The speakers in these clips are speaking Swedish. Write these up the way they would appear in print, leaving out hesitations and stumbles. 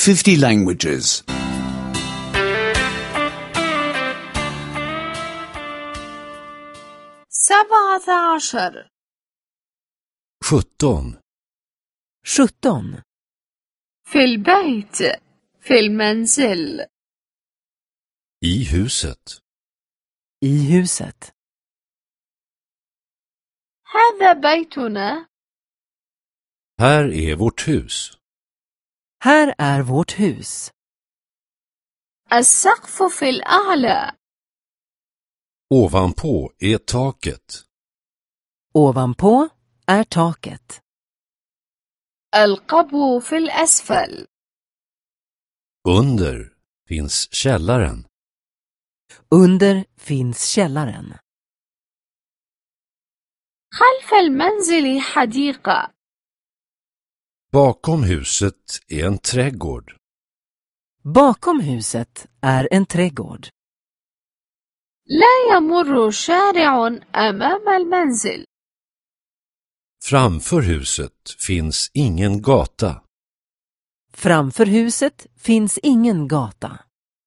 50 languages. 17 17. 17. في البيت في المنزل I huset. I huset. هذا بيتنا Här är vårt hus. Här är vårt hus. السقف في الأعلى Ovanpå är taket. Ovanpå är taket. القبو في الأسفل Under finns källaren. Under finns källaren. خلف المنزل حديقة Bakom huset är en trädgård. Bakom huset är en trädgård. لا يمر شارع أمام المنزل Framför huset finns ingen gata. Framför huset finns ingen gata.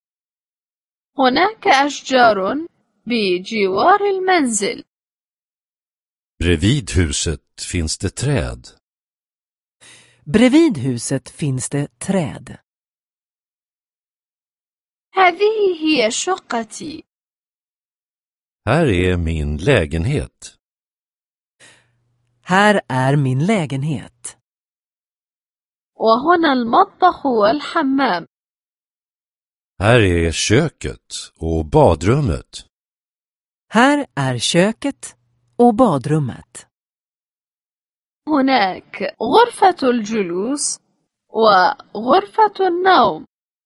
هناك أشجار بجوار المنزل Bredvid huset finns det träd. Bredvid huset finns det träd. هذه هي شقتي Här är min lägenhet. Här är min lägenhet. وهنا المطبخ والحمام Här är köket och badrummet. Här är köket och badrummet. هناك غرفة الجلوس وغرفة النوم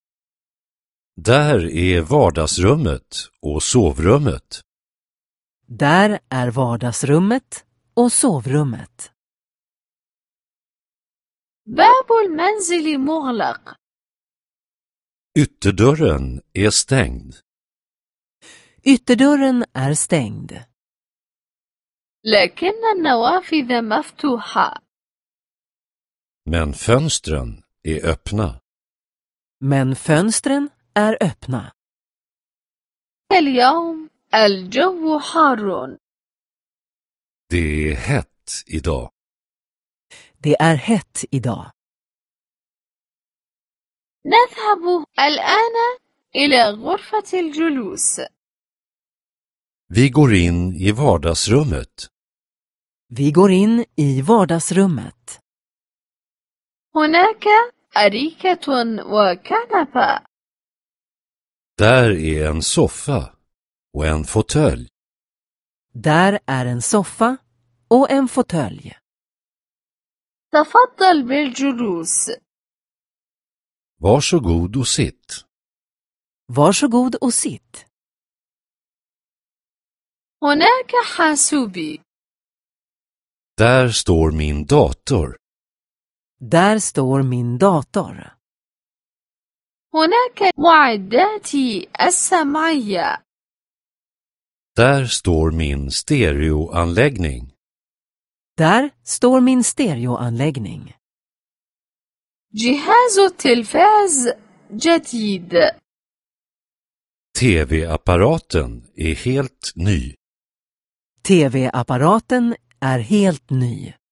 Där är vardagsrummet och sovrummet. Där är vardagsrummet och sovrummet. باب المنزل مغلق Ytterdörren är stängd. Ytterdörren är stängd. لكن النوافذ مفتوحة Men fönstren är öppna. Men fönstren är öppna. اليوم الجو حار Det är hett idag. Det är hett idag. نذهب الآن إلى غرفة الجلوس Vi går in i vardagsrummet. Vi går in i vardagsrummet. هناك أريكة وكنبة Där är en soffa och en fåtölj. Där är en soffa och en fåtölj. تفضل بالجلوس Varsågod och sitt. Varsågod och sitt. هناك حاسوبي Där står min dator. Där står min dator. هناك معداتي السمعية Där står min stereoanläggning. Där står min stereoanläggning. جهاز التلفاز جديد TV-apparaten är helt ny. TV-apparaten är helt ny.